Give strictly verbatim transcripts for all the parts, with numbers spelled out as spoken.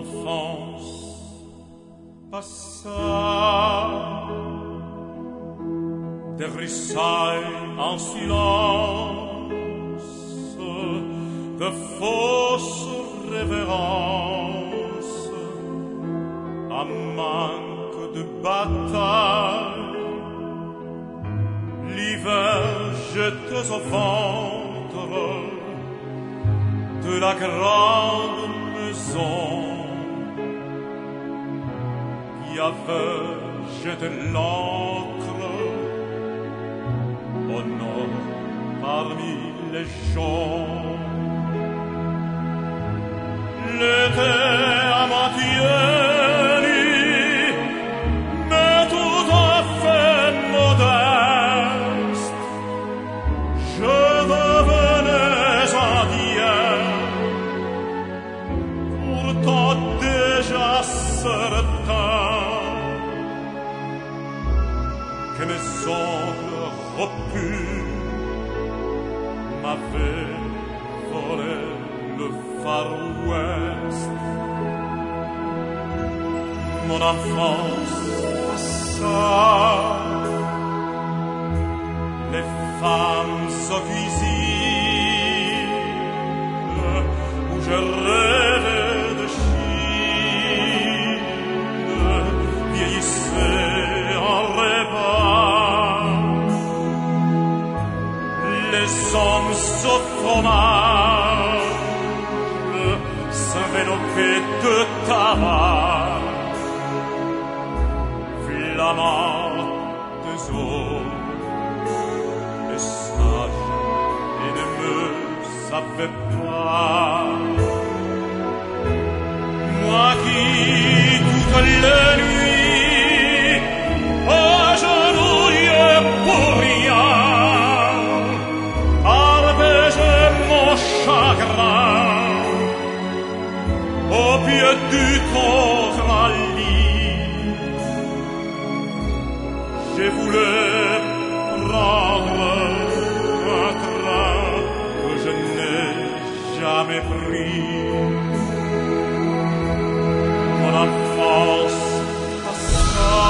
enfance passa, débroussaille en silence, de fausses révérences, à manque de bataille, l'hiver jetait au ventre de la grande maison qui avait jeté l'encre au nord parmi les champs. L'été à moitié nu, mais tout à fait modeste, je devenais indien, pourtant déjà certain que mes ongles repus m'avaient volé le Far West. Mon enfance passa, les femmes aux cuisines, où je rêvais de Chine, vieillissaient en repas, les hommes au fromage s'enveloppaient de tabac, flamants des eaux, les sages et ne me savaient pas. Moi qui toute la nuit agenouillé pour rien, arbégeais mon chagrin au pied du Coralie. J'ai voulu prendre un train que je n'ai jamais pris. Mon enfance passa,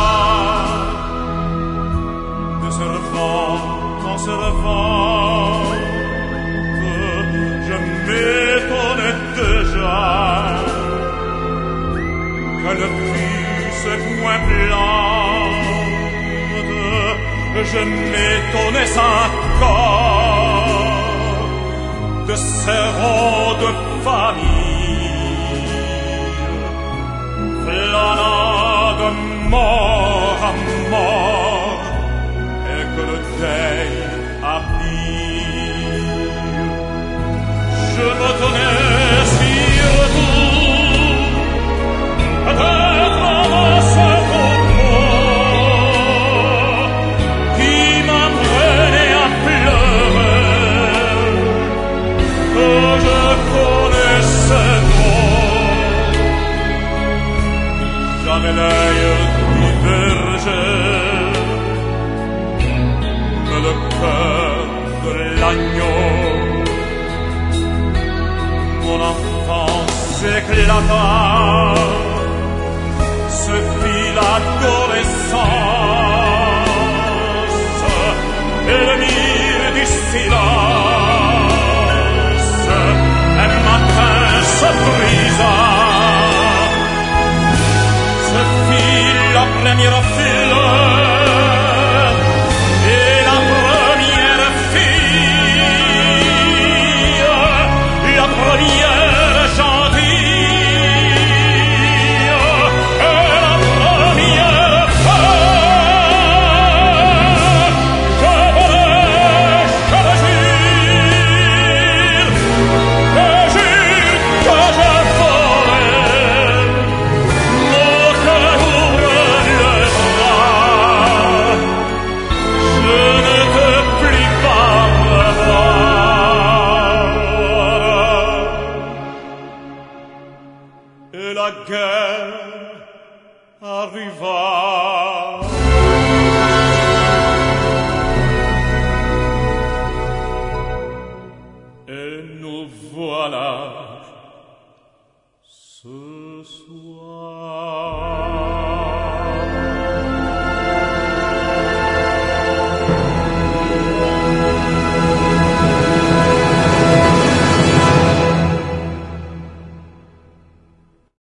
de servante en servante, je m'étonnais déjà qu'elle puisse point plante. Je m'étonnais encore de ces rangs de famille, flânant de mort à mort, et que le deuil a pris. Je me tenais surtout d'être dans ce propos qui m'apprenait à pleurer, que je connaissais trop. Jamais l'œil divergeait, mais le cœur de l'agneau. Mon enfance éclata, ce fut l'adolescence, et le mire du silence, un matin se brisa. Ce fut la première fleur et la première fille, la première gentille et la première femme. Je volais, je le jure, je jure que je volais. Mon cœur ouvre le bras, je ne te plie pas le bras. Et la guerre arriva. Et nous voilà Ce soir